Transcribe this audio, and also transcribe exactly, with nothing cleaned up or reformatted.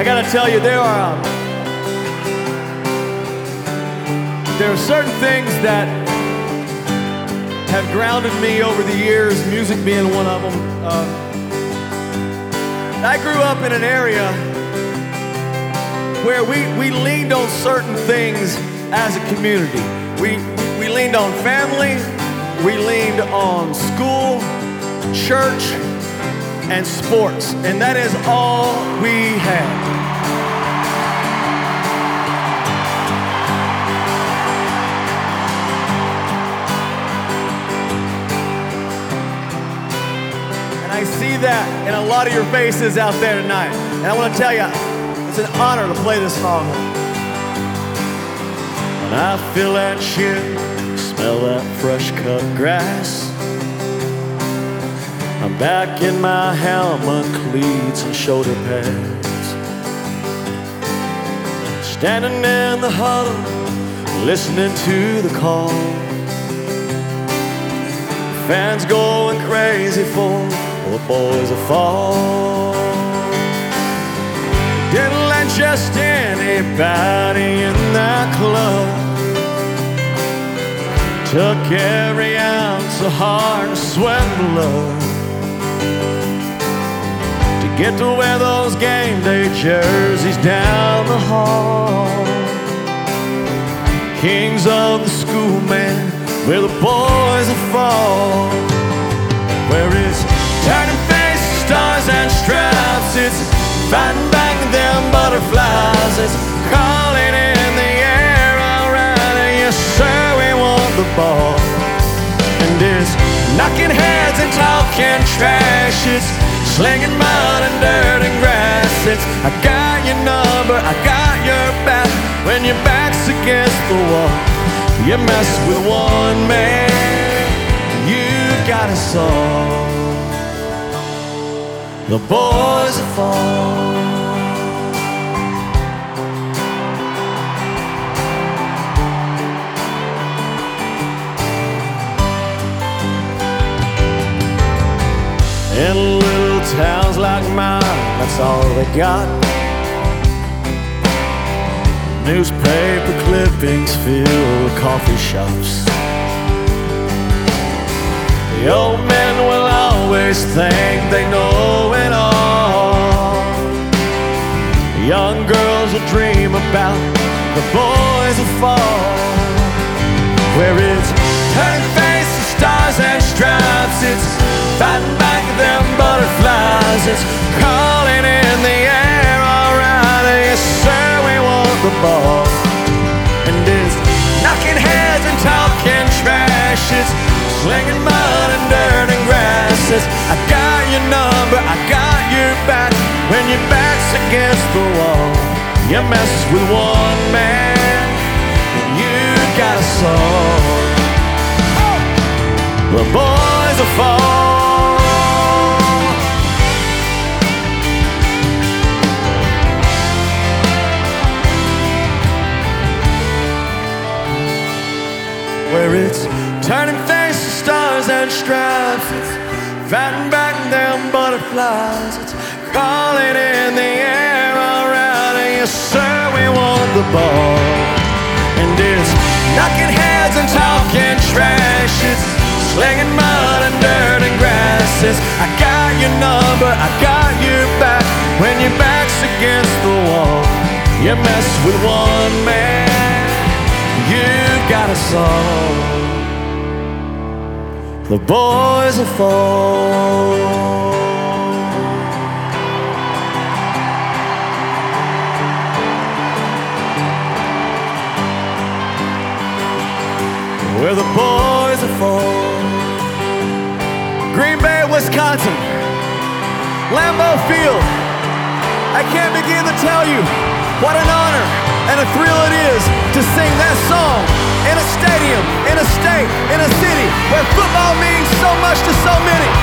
I gotta tell you, there are um, there are certain things that have grounded me over the years, music being one of them. Uh, I grew up in an area where we, we leaned on certain things as a community. We, we leaned on family, we leaned on school, church, and sports, and that is all we had. And I see that in a lot of your faces out there tonight. And I want to tell you, it's an honor to play this song. When I feel that shit, smell that fresh cut grass, I'm back in my helmet, cleats, and shoulder pads, standing in the huddle, listening to the call. Fans going crazy for the boys that fall. Didn't let just anybody in that club. Took every ounce of heart, sweat, and blood to get to wear those game day jerseys down the hall. Kings of the school, man, where the boys will fall. Where it's turning faces, stars and stripes, it's fighting back them butterflies, it's calling in the air, alright, and yes sir, we want the ball. And it's knocking heads and talking trash, it's slinging mud and dirt and grass, it's I got your number, I got your back, when your back's against the wall. You mess with one man, you got us all. The boys will fall. In little towns like mine, that's all they got. Newspaper clippings fill the coffee shops. The old men will always think they know it all. Young girls will dream about the boys will fall. Where it's turning faces, stars and stripes, it's fighting back them butterflies, it's calling in the air, alright, yes sir, we want the ball. And it's knocking heads and talking trash, it's slinging mud and dirt and grass, it's I got your number, I got your back, when your back's against the wall. You mess with one man, and you got a soul. The boys will fall. Where it's turning faces, stars and stripes, it's fighting back them butterflies, it's calling in the air, alright, and yes sir, we want the ball. And it's knocking heads and talking trash, it's slinging mud and dirt and grass, it's I got your number, I got your back, when your back's against the wall. You mess with one man, you got us all. The boys will fall. Where the boys will fall. Green Bay, Wisconsin, Lambeau Field. I can't begin to tell you what an honor and a thrill it is to sing that song in a stadium, in a state, in a city where football means so much to so many.